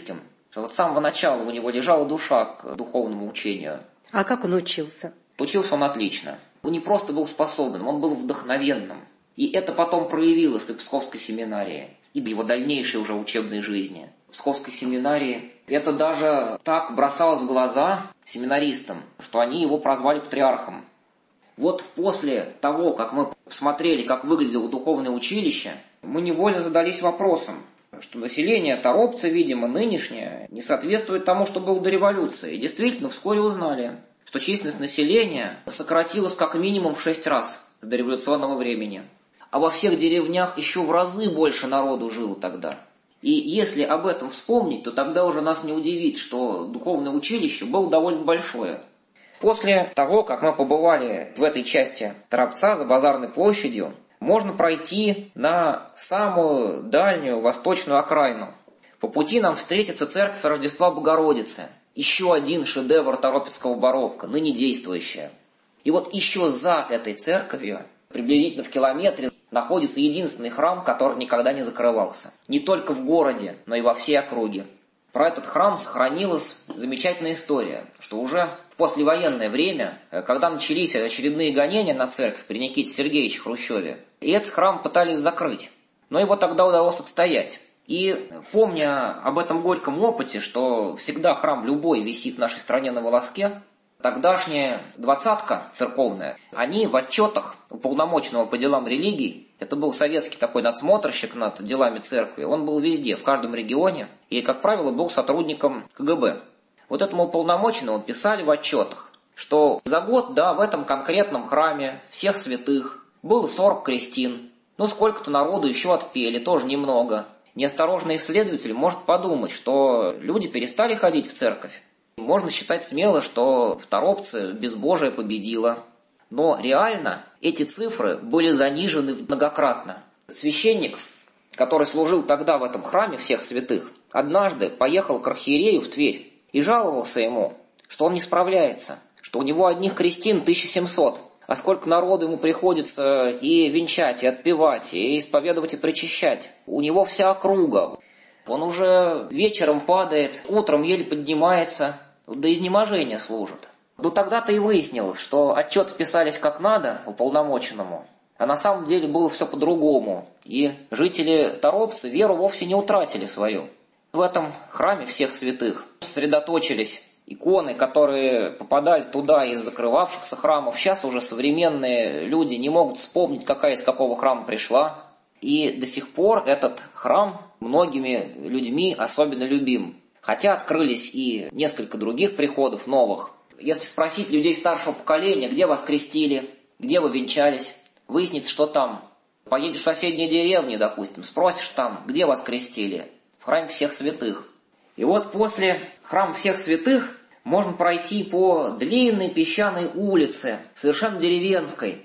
S3: что вот с самого начала у него лежала душа к духовному учению.
S2: А как он учился?
S3: Учился он отлично. Он не просто был способен, он был вдохновенным. И это потом проявилось и в Псковской семинарии, и в его дальнейшей уже учебной жизни. В Псковской семинарии это даже так бросалось в глаза семинаристам, что они его прозвали патриархом. Вот после того, как мы посмотрели, как выглядело духовное училище, мы невольно задались вопросом, что население Торопца, видимо, нынешнее, не соответствует тому, что было до революции. И действительно, вскоре узнали, что численность населения сократилась как минимум в 6 раз с дореволюционного времени. А во всех деревнях еще в разы больше народу жило тогда. И если об этом вспомнить, то тогда уже нас не удивит, что духовное училище было довольно большое. После того, как мы побывали в этой части Торопца за Базарной площадью, можно пройти на самую дальнюю восточную окраину. По пути нам встретится церковь Рождества Богородицы, еще один шедевр торопецкого барокко, ныне действующая. И вот еще за этой церковью, приблизительно в километре, находится единственный храм, который никогда не закрывался. Не только в городе, но и во всей округе. Про этот храм сохранилась замечательная история, что уже в послевоенное время, когда начались очередные гонения на церковь при Никите Сергеевиче Хрущеве, и этот храм пытались закрыть, но его тогда удалось отстоять. И помня об этом горьком опыте, что всегда храм любой висит в нашей стране на волоске, тогдашняя двадцатка церковная, они в отчетах уполномоченного по делам религий, это был советский такой надсмотрщик над делами церкви, он был везде, в каждом регионе, и, как правило, был сотрудником КГБ. Вот этому уполномоченному писали в отчетах, что за год, да, в этом конкретном храме всех святых было 40 крестин, ну сколько-то народу еще отпели, тоже немного. Неосторожный исследователь может подумать, что люди перестали ходить в церковь. Можно считать смело, что в Торопце безбожие победило. Но реально эти цифры были занижены многократно. Священник, который служил тогда в этом храме всех святых, однажды поехал к архиерею в Тверь и жаловался ему, что он не справляется, что у него одних крестин 1700, а сколько народу ему приходится и венчать, и отпевать, и исповедовать, и причащать. У него вся округа. Он уже вечером падает, утром еле поднимается, до изнеможения служит. Но тогда-то и выяснилось, что отчеты писались как надо уполномоченному, а на самом деле было все по-другому. И жители Торопца веру вовсе не утратили свою. В этом храме всех святых сосредоточились иконы, которые попадали туда из закрывавшихся храмов. Сейчас уже современные люди не могут вспомнить, какая из какого храма пришла. И до сих пор этот храм многими людьми особенно любим. Хотя открылись и несколько других приходов новых. Если спросить людей старшего поколения, где вас крестили, где вы венчались, выяснится, что там. Поедешь в соседние деревни, допустим, спросишь там, где вас крестили. В храме всех святых. И вот после храма всех святых можно пройти по длинной песчаной улице, совершенно деревенской,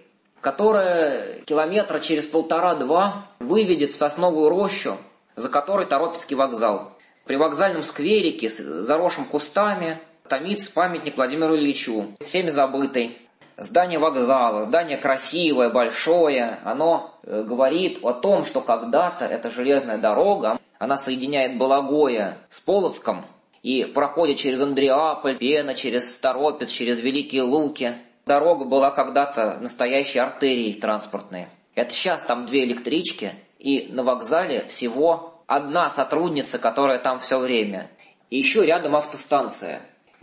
S3: которая километра через 1,5-2 выведет в сосновую рощу, за которой Торопецкий вокзал. При вокзальном скверике, заросшем кустами, томится памятник Владимиру Ильичу, всеми забытый. Здание вокзала, здание красивое, большое, оно говорит о том, что когда-то эта железная дорога, она соединяет Балагое с Полоцком и проходит через Андреаполь, Пена, через Торопец, через Великие Луки. Дорога была когда-то настоящей артерией транспортной. Это сейчас там 2 электрички, и на вокзале всего одна сотрудница, которая там все время. И еще рядом автостанция.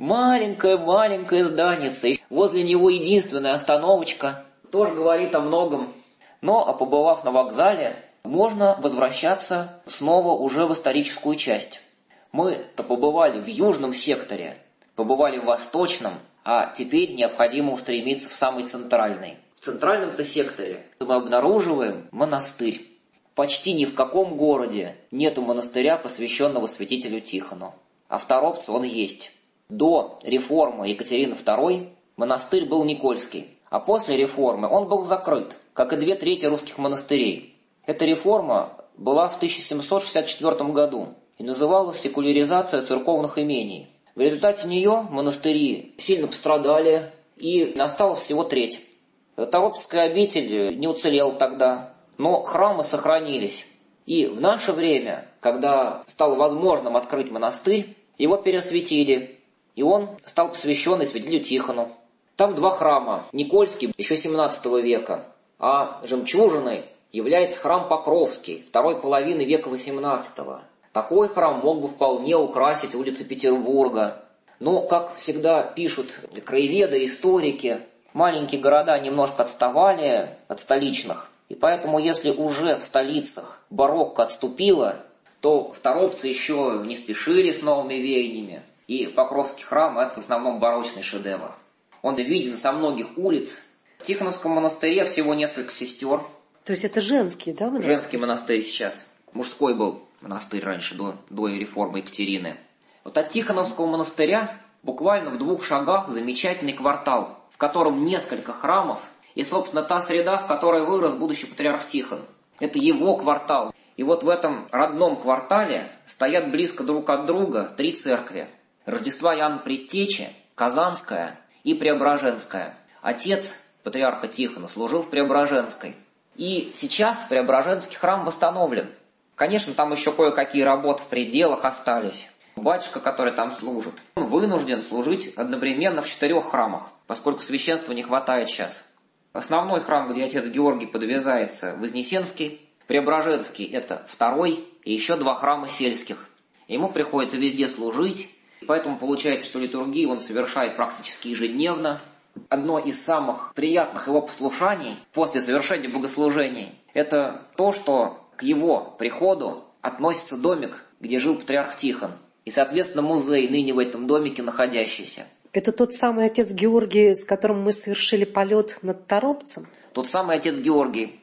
S3: Маленькое зданице, и возле него единственная остановочка, тоже говорит о многом. Но, побывав на вокзале, можно возвращаться снова уже в историческую часть. Мы-то побывали в южном секторе, побывали в восточном, а теперь необходимо устремиться в самый центральный. В центральном-то секторе мы обнаруживаем монастырь. Почти ни в каком городе нету монастыря, посвященного святителю Тихону. А в Торопце он есть. До реформы Екатерины II монастырь был Никольский, а после реформы он был закрыт, как и 2/3 русских монастырей. Эта реформа была в 1764 году и называлась «Секуляризация церковных имений». В результате нее монастыри сильно пострадали, и осталось всего 1/3. Торопецкая обитель не уцелела тогда, но храмы сохранились. И в наше время, когда стало возможным открыть монастырь, его переосветили, и он стал посвящен святителю Тихону. Там два храма. Никольский, еще 17 века, а жемчужиной является храм Покровский, второй половины века 18-го. Такой храм мог бы вполне украсить улицы Петербурга. Но, как всегда пишут краеведы, историки, маленькие города немножко отставали от столичных. И поэтому, если уже в столицах барокко отступило, то в Торопце еще не спешили с новыми веяниями. И Покровский храм – это в основном барочный шедевр. Он виден со многих улиц. В Тихоновском монастыре всего несколько сестер.
S2: То есть это женский, да, монастырь?
S3: Женский монастырь сейчас. Мужской был монастырь раньше, до реформы Екатерины. Вот от Тихоновского монастыря буквально в 2 шагах замечательный квартал, в котором несколько храмов, и, собственно, та среда, в которой вырос будущий патриарх Тихон. Это его квартал. И вот в этом родном квартале стоят близко друг от друга 3 церкви. Рождества Иоанна Предтечи, Казанская и Преображенская. Отец патриарха Тихона служил в Преображенской. И сейчас Преображенский храм восстановлен. Конечно, там еще кое-какие работы в пределах остались. Батюшка, который там служит, он вынужден служить одновременно в 4 храмах, поскольку священства не хватает сейчас. Основной храм, где отец Георгий подвязается, Вознесенский. Преображенский – это 2-й, и еще 2 храма сельских. Ему приходится везде служить, поэтому получается, что литургию он совершает практически ежедневно. Одно из самых приятных его послушаний после совершения богослужений – это то, что к его приходу относится домик, где жил патриарх Тихон, и, соответственно, музей, ныне в этом домике находящийся.
S2: Это тот самый отец Георгий, с которым мы совершили полет над Торопцем?
S3: Тот самый отец Георгий.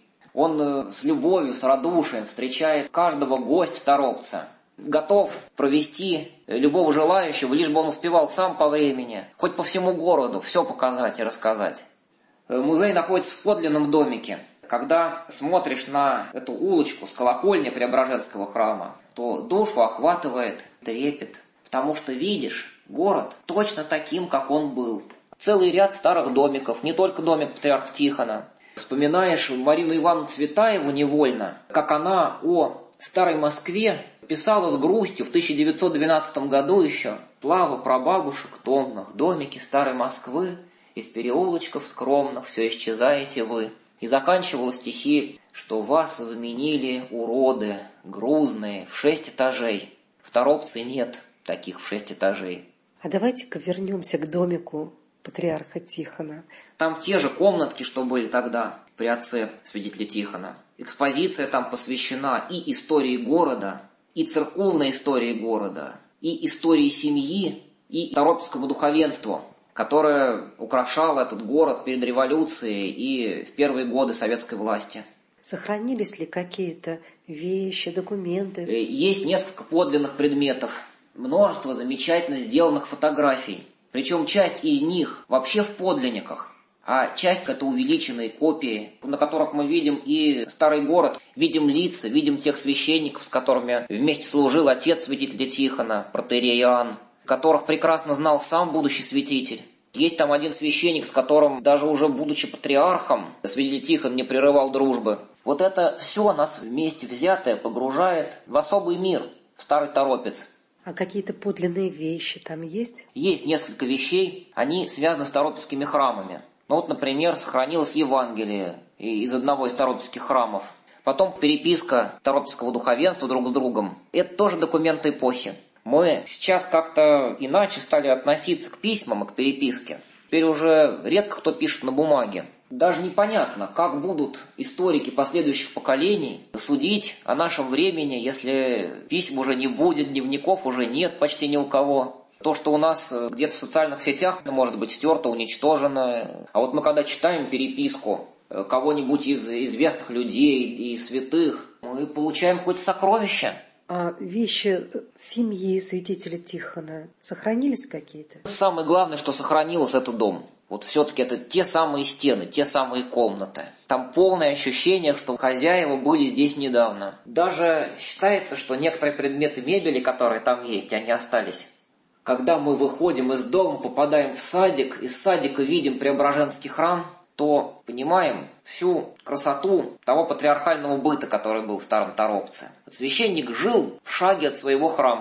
S3: Он с любовью, с радушием встречает каждого гостя Торопца. Готов провести любого желающего, лишь бы он успевал сам по времени, хоть по всему городу, все показать и рассказать. Музей находится в подлинном домике. Когда смотришь на эту улочку с колокольни Преображенского храма, то душу охватывает трепет, потому что видишь город точно таким, как он был. Целый ряд старых домиков, не только домик патриарха Тихона. Вспоминаешь Марину Ивановну Цветаеву невольно, как она о старой Москве писала с грустью в 1912 году еще: «Слава прабабушек томных, домики старой Москвы, из переулочков скромных все исчезаете вы». И заканчивала стихи, что вас заменили уроды, грузные, в 6 этажей. В Торопце нет таких в 6 этажей.
S2: А давайте-ка вернемся к домику патриарха Тихона.
S3: Там те же комнатки, что были тогда при отце святителя Тихона. Экспозиция там посвящена и истории города, и церковной истории города, и истории семьи, и торопецкому духовенству, которое украшало этот город перед революцией и в первые годы советской власти.
S2: Сохранились ли какие-то вещи, документы?
S3: Есть несколько подлинных предметов, множество замечательно сделанных фотографий. Причем часть из них вообще в подлинниках, а часть это увеличенные копии, на которых мы видим и старый город, видим лица, видим тех священников, с которыми вместе служил отец святителя Тихона, протоиерей Иоанн, которых прекрасно знал сам будущий святитель. Есть там один священник, с которым, даже уже будучи патриархом, святитель Тихон не прерывал дружбы. Вот это все нас вместе взятое погружает в особый мир, в старый Торопец.
S2: А какие-то подлинные вещи там есть?
S3: Есть несколько вещей, они связаны с торопецкими храмами. Ну вот, например, сохранилось Евангелие из одного из торопецких храмов. Потом переписка торопецкого духовенства друг с другом. Это тоже документы эпохи. Мы сейчас как-то иначе стали относиться к письмам и к переписке. Теперь уже редко кто пишет на бумаге. Даже непонятно, как будут историки последующих поколений судить о нашем времени, если писем уже не будет, дневников уже нет почти ни у кого. То, что у нас где-то в социальных сетях может быть стерто, уничтожено. А вот мы когда читаем переписку кого-нибудь из известных людей и святых, мы получаем хоть сокровища.
S2: А вещи семьи святителя Тихона сохранились какие-то?
S3: Самое главное, что сохранилось, это дом. Вот все-таки это те самые стены, те самые комнаты. Там полное ощущение, что хозяева были здесь недавно. Даже считается, что некоторые предметы мебели, которые там есть, они остались. Когда мы выходим из дома, попадаем в садик, из садика видим Преображенский храм, то понимаем всю красоту того патриархального быта, который был в старом Торопце. Священник жил в шаге от своего храма.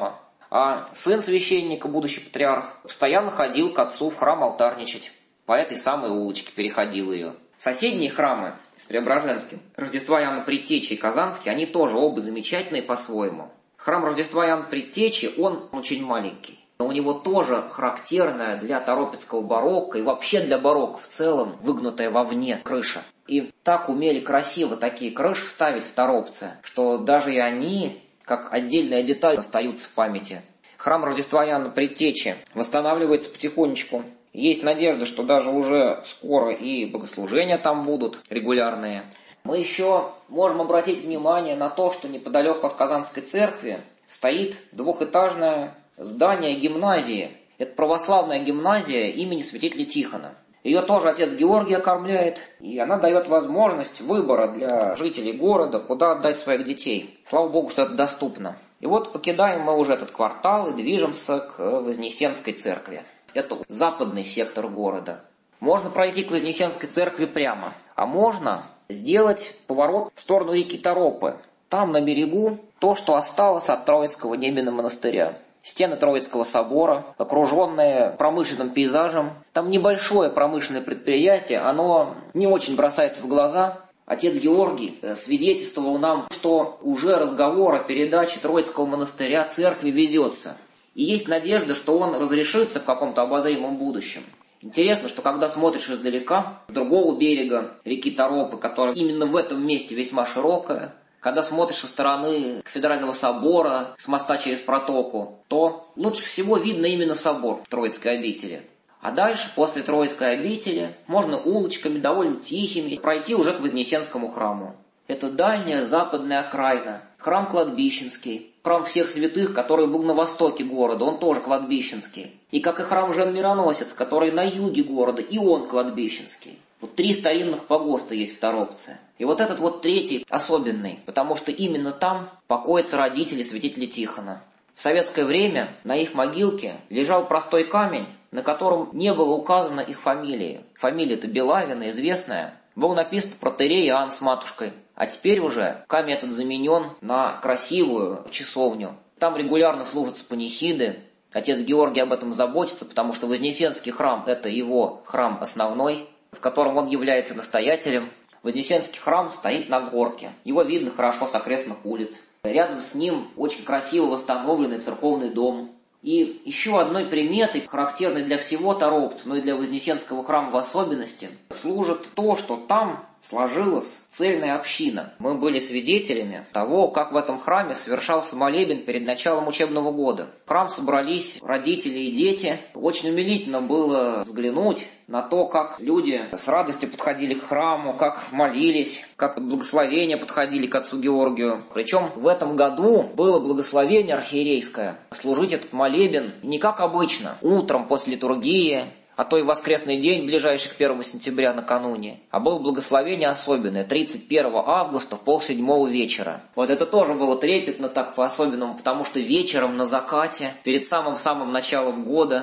S3: А сын священника, будущий патриарх, постоянно ходил к отцу в храм алтарничать. По этой самой улочке переходил ее. Соседние храмы с Преображенским, Рождества Иоанна Предтечи и Казанский, они тоже оба замечательные по-своему. Храм Рождества Иоанна Предтечи, он очень маленький. Но у него тоже характерная для торопецкого барокко и вообще для барокко в целом выгнутая вовне крыша. И так умели красиво такие крыши ставить в Торопце, что даже и они, как отдельная деталь, остаются в памяти. Храм Рождества Иоанна Предтечи восстанавливается потихонечку. Есть надежда, что даже уже скоро и богослужения там будут регулярные. Мы еще можем обратить внимание на то, что неподалеку от Казанской церкви стоит двухэтажное здание гимназии. Это православная гимназия имени святителя Тихона. Ее тоже отец Георгий окормляет, и она дает возможность выбора для жителей города, куда отдать своих детей. Слава Богу, что это доступно. И вот покидаем мы уже этот квартал и движемся к Вознесенской церкви. Это западный сектор города. Можно пройти к Вознесенской церкви прямо, а можно сделать поворот в сторону реки Торопы. Там на берегу то, что осталось от Троицкого Небина монастыря. Стены Троицкого собора, окруженные промышленным пейзажем. Там небольшое промышленное предприятие, оно не очень бросается в глаза. Отец Георгий свидетельствовал нам, что уже разговор о передаче Троицкого монастыря церкви ведется. И есть надежда, что он разрешится в каком-то обозримом будущем. Интересно, что когда смотришь издалека, с другого берега реки Торопы, которая именно в этом месте весьма широкая, когда смотришь со стороны Кафедрального собора, с моста через протоку, то лучше всего видно именно собор в Троицкой обители. А дальше, после Троицкой обители, можно улочками довольно тихими пройти уже к Вознесенскому храму. Это дальняя западная окраина, храм Кладбищенский, храм всех святых, который был на востоке города, он тоже кладбищенский. И как и храм Жен-Мироносец, который на юге города, и он кладбищенский. Вот 3 старинных погоста есть в Торопце. И вот этот вот третий особенный, потому что именно там покоятся родители святителя Тихона. В советское время на их могилке лежал простой камень, на котором не было указано их фамилии. Фамилия-то Белавина, известная. Был написан протоиерей Иоанн с матушкой. А теперь уже камень этот заменен на красивую часовню. Там регулярно служатся панихиды. Отец Георгий об этом заботится, потому что Вознесенский храм – это его храм основной, в котором он является настоятелем. Вознесенский храм стоит на горке. Его видно хорошо с окрестных улиц. Рядом с ним очень красиво восстановленный церковный дом. И еще одной приметой, характерной для всего Торопца, но и для Вознесенского храма в особенности, служит то, что там сложилась цельная община. Мы были свидетелями того, как в этом храме совершался молебен перед началом учебного года. В храм собрались родители и дети. Очень умилительно было взглянуть на то, как люди с радостью подходили к храму, как молились, как благословения подходили к отцу Георгию. Причем в этом году было благословение архиерейское. Служить этот молебен не как обычно, утром после литургии, а то и воскресный день, ближайший к 1 сентября накануне. А было благословение особенное, 31 августа, 6:30 вечера. Вот это тоже было трепетно так по-особенному, потому что вечером на закате, перед самым-самым началом года,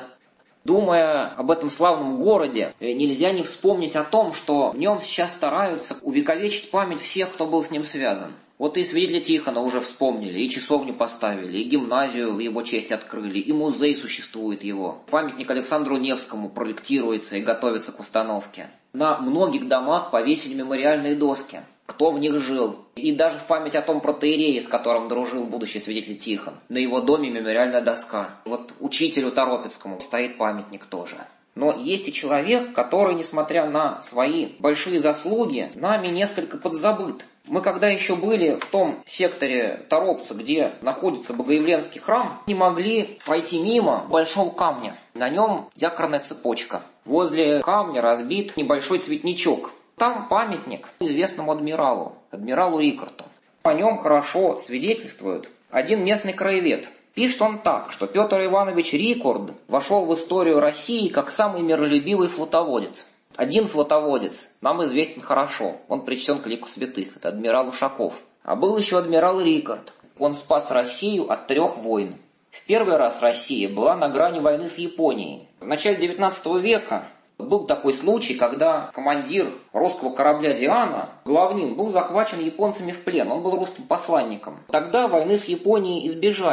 S3: думая об этом славном городе, нельзя не вспомнить о том, что в нем сейчас стараются увековечить память всех, кто был с ним связан. Вот и святителя Тихона уже вспомнили, и часовню поставили, и гимназию в его честь открыли, и музей существует его. Памятник Александру Невскому проектируется и готовится к установке. На многих домах повесили мемориальные доски. Кто в них жил. И даже в память о том протоиерее, с которым дружил будущий святитель Тихон. На его доме мемориальная доска. Вот учителю Торопецкому стоит памятник тоже. Но есть и человек, который, несмотря на свои большие заслуги, нами несколько подзабыт. Мы когда еще были в том секторе Торопца, где находится Богоявленский храм, не могли пройти мимо большого камня. На нем якорная цепочка. Возле камня разбит небольшой цветничок. Там памятник известному адмиралу Рикарту. О нем хорошо свидетельствует один местный краевед. Пишет он так, что Петр Иванович Рикард вошел в историю России как самый миролюбивый флотоводец. Один флотоводец нам известен хорошо, он причтен к лику святых, это адмирал Ушаков. А был еще адмирал Рикард, он спас Россию от 3 войн. В первый раз Россия была на грани войны с Японией. В начале 19 века был такой случай, когда командир русского корабля «Диана», Главнин, был захвачен японцами в плен, он был русским посланником. Тогда войны с Японией избежали,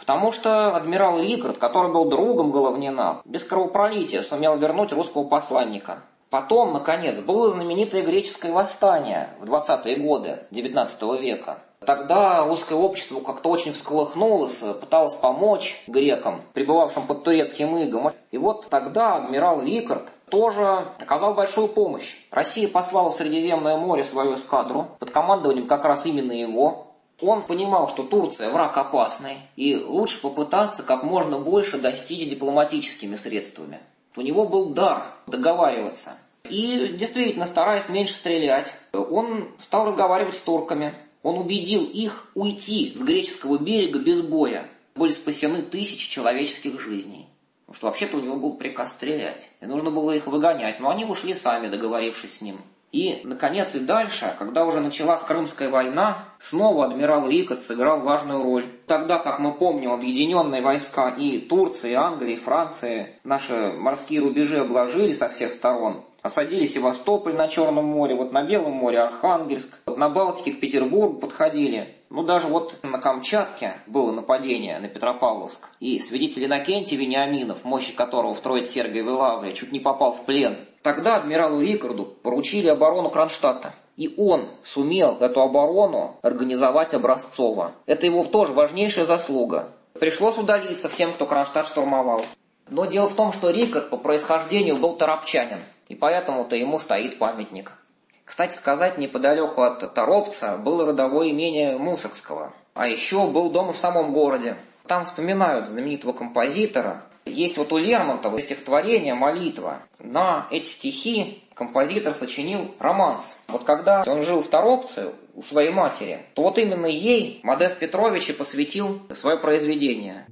S3: Потому что адмирал Рикард, который был другом Головнина, без кровопролития сумел вернуть русского посланника. Потом, наконец, было знаменитое греческое восстание в 20-е годы XIX века. Тогда русское общество как-то очень всколыхнулось, пыталось помочь грекам, пребывавшим под турецким игом. И вот тогда адмирал Рикард тоже оказал большую помощь. Россия послала в Средиземное море свою эскадру под командованием как раз именно его. Он понимал, что Турция враг опасный, и лучше попытаться как можно больше достичь дипломатическими средствами. У него был дар договариваться. И действительно, стараясь меньше стрелять, он стал разговаривать с турками. Он убедил их уйти с греческого берега без боя. Были спасены тысячи человеческих жизней. Потому что вообще-то у него был приказ стрелять. И нужно было их выгонять. Но они ушли сами, договорившись с ним. И, наконец, и дальше, когда уже началась Крымская война, снова адмирал Рикард сыграл важную роль. Тогда, как мы помним, объединенные войска и Турции, и Англии, и Франции наши морские рубежи обложили со всех сторон. Осадили Севастополь на Черном море, вот на Белом море Архангельск, вот на Балтике к Петербургу подходили. Ну, даже вот на Камчатке было нападение на Петропавловск. И свидетель Иннокентий Вениаминов, мощи которого в Троице-Сергиевой лавре, чуть не попал в плен. Тогда адмиралу Рикарду поручили оборону Кронштадта. И он сумел эту оборону организовать образцово. Это его тоже важнейшая заслуга. Пришлось удалиться всем, кто Кронштадт штурмовал. Но дело в том, что Рикард по происхождению был торопчанин. И поэтому-то ему стоит памятник. Кстати сказать, неподалеку от Торопца было родовое имение Мусоргского. А еще был дом в самом городе. Там вспоминают знаменитого композитора. Есть вот у Лермонтова стихотворение «Молитва». На эти стихи композитор сочинил романс. Вот когда он жил в Торопце у своей матери, то вот именно ей Модест Петрович и посвятил свое произведение.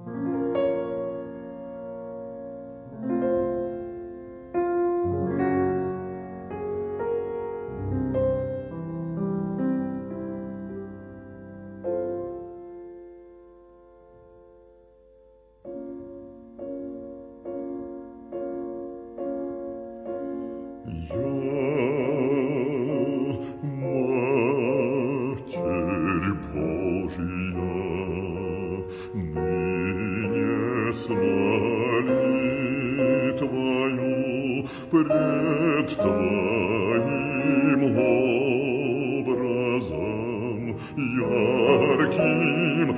S4: Пред твоим образом ярким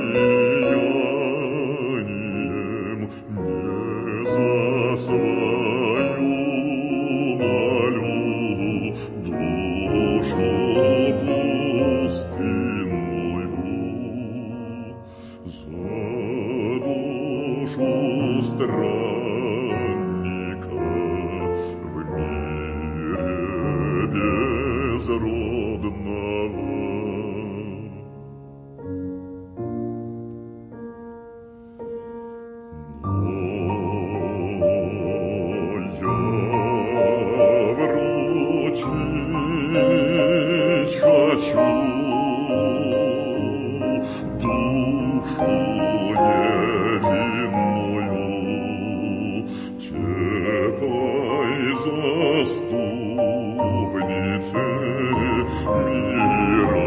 S4: сиянием не за свою молю душу пустынную, за душу странника в мире безродного. Но я вручить хочу душу невинную теплой заступнице мира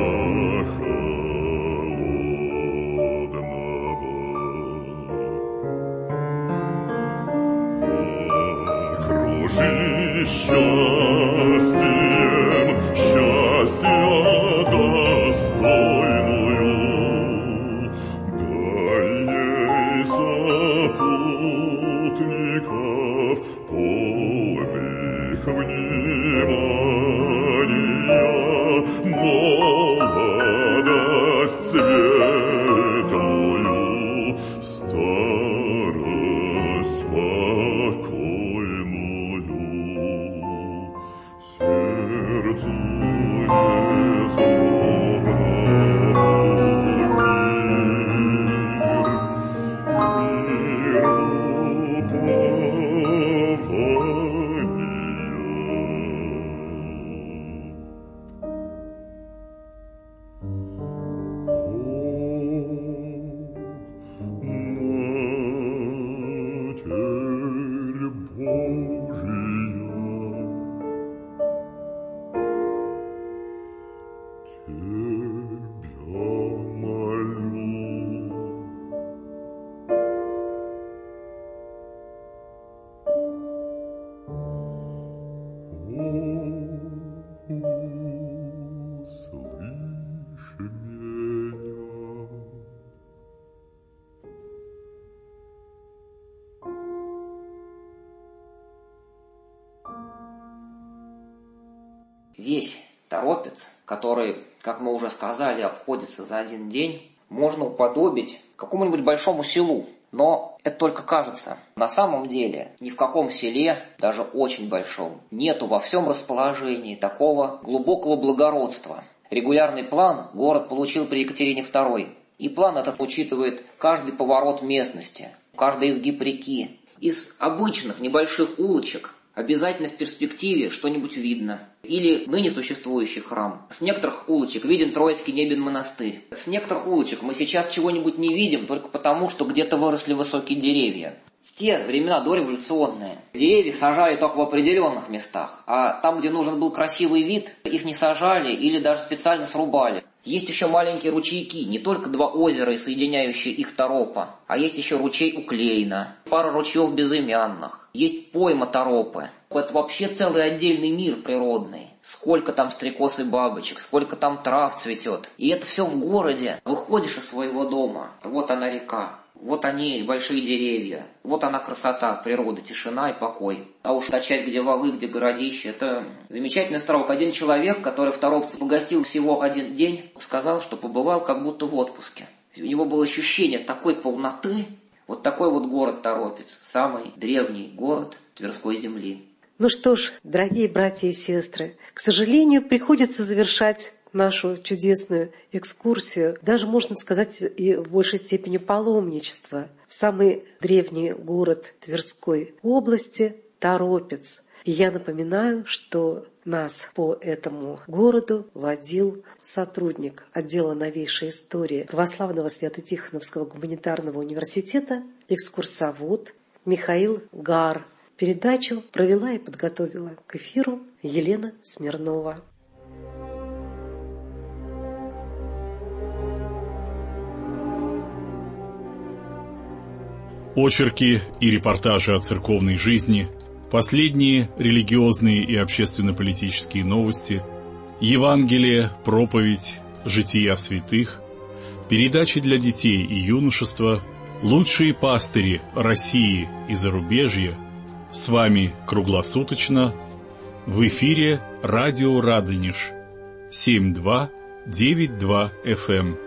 S4: холодного. Окружи счастьем счастья достойную, дай ей сопутников полных внимания, молодость светлую, старость спокойную.
S3: Весь Торопец, который, как мы уже сказали, обходится за один день, можно уподобить какому-нибудь большому селу. Но это только кажется. На самом деле ни в каком селе, даже очень большом, нету во всем расположении такого глубокого благородства. Регулярный план город получил при Екатерине II. И план этот учитывает каждый поворот местности, каждый изгиб реки. Из обычных небольших улочек обязательно в перспективе что-нибудь видно. Или ныне существующий храм. С некоторых улочек виден Троицкий Небен монастырь. С некоторых улочек мы сейчас чего-нибудь не видим только потому, что где-то выросли высокие деревья. В те времена дореволюционные деревья сажали только в определенных местах, а там, где нужен был красивый вид, их не сажали или даже специально срубали. Есть еще маленькие ручейки, не только два озера и соединяющие их Торопа, а есть еще ручей Уклейна, пара ручьев безымянных, есть пойма Торопы. Это вообще целый отдельный мир природный. Сколько там стрекоз и бабочек, сколько там трав цветет. И это все в городе. Выходишь из своего дома, вот она река. Вот они, большие деревья, вот она красота, природа, тишина и покой. А уж та часть, где валы, где городище, это замечательный островок. Один человек, который в Торопце погостил всего один день, сказал, что побывал как будто в отпуске. У него было ощущение такой полноты. Вот такой вот город Торопец, самый древний город Тверской земли.
S2: Ну что ж, дорогие братья и сестры, к сожалению, приходится завершать нашу чудесную экскурсию, даже, можно сказать, и в большей степени паломничество в самый древний город Тверской области Торопец. И я напоминаю, что нас по этому городу водил сотрудник отдела новейшей истории Православного Свято-Тихоновского гуманитарного университета, экскурсовод Михаил Гар. Передачу провела и подготовила к эфиру Елена Смирнова.
S5: Очерки и репортажи о церковной жизни, последние религиозные и общественно-политические новости, Евангелие, проповедь, жития святых, передачи для детей и юношества, лучшие пастыри России и зарубежья. С вами круглосуточно в эфире радио Радонеж 7292 FM.